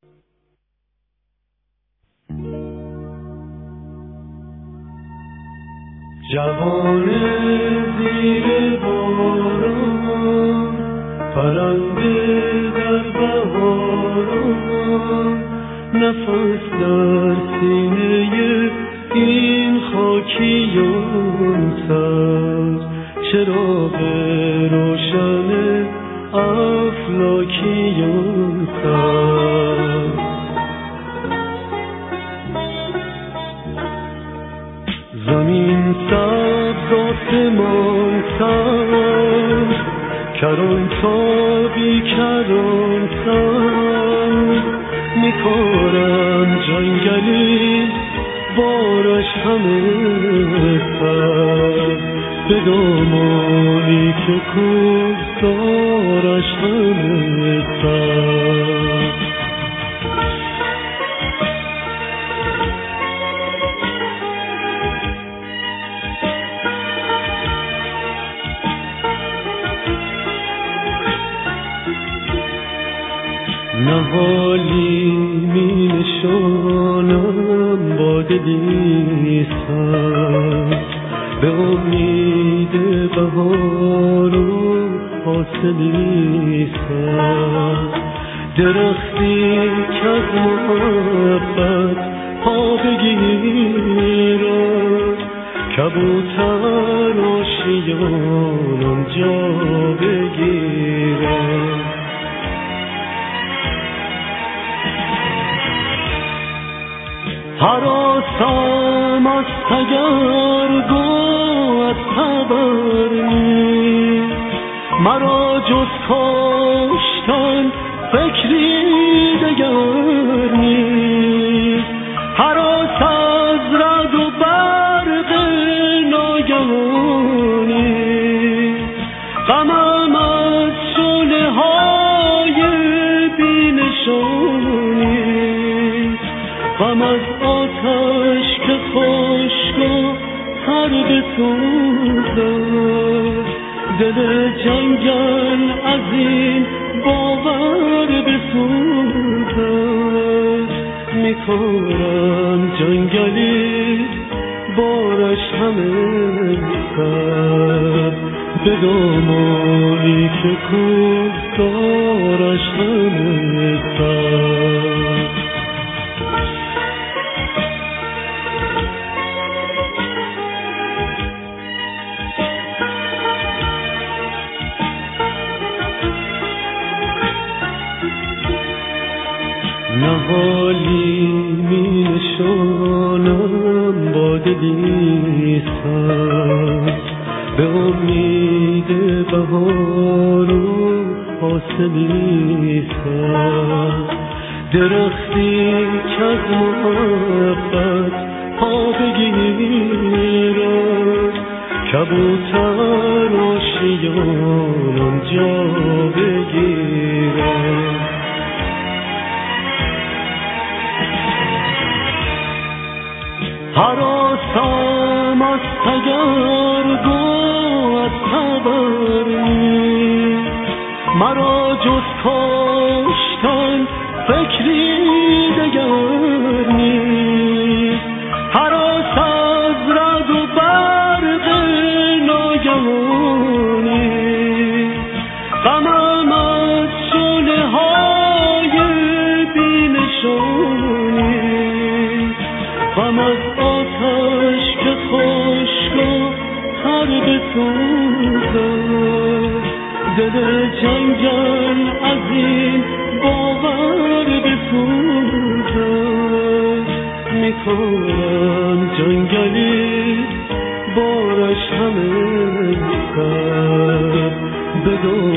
جوان زیر باران، پرنده در بهاران، نفس در سینه این خاکیان سبز، چراغ روشن افلاکیان سبز. زمین سبز آسمان سبز، کران تا بی کران سبز، میکارم جنگلی بارش همه سبز، به دامانی که کوهسارش همه سبز. نهالی می نشانم با دلی سبز، به امید بهار و حاصلی سبز. درختی که از محبت پا بگیرد، کبوتر آشیانم جا بگیرد. هراسم از تگرگو از خبر نیست، مرا جز کاشتن فکری دگر نیست. هراس از رعد و برق ناگهانی، غمم از شعله های بی‌نشانی، غم از آتش که خشک و تر بسوزد. دل جنگل از این باور بسوزد، میکارم جنگلی بارش همه سر، به دامانی که کوهسارش همه سر. نهالی می نشانم با دلی سبز، به امید بهار و حاصلی سبز. درختی که از محبت پا بگیرد، کبوتر آشیانم جا بگیرد. هراسم از تگرگو از خبر نیست، مرا جز کاشتن فکری دگر نیست. هراس از رعد و برق ناگهانی، غمم از شعله های بی‌نشانی، غم از آتش که خشک و تر بسوزد. دل جنگل از این باور بسوزد، میکارم جنگلی بارش همه سر، به